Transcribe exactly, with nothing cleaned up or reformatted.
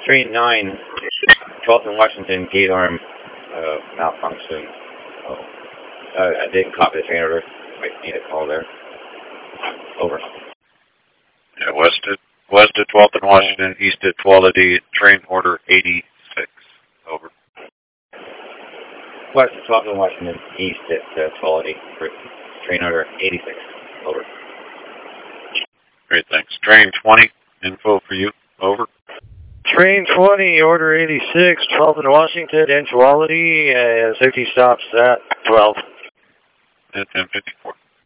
Train nine, twelfth and Washington, gate arm uh, malfunction. Oh. Uh, I didn't copy the train order. Might need a call there. Over. Yeah, west at, west at twelfth and Washington, east at Tuolity, train order eighty-six. Over. West at twelfth and Washington, east at uh, Tuolity, train order eighty-six. Over. Great, thanks. Train twenty, info for you. Over. Train twenty, order eighty-six, twelfth and Washington, in Tuolity, and safety stops at twelve. At ten fifty-four.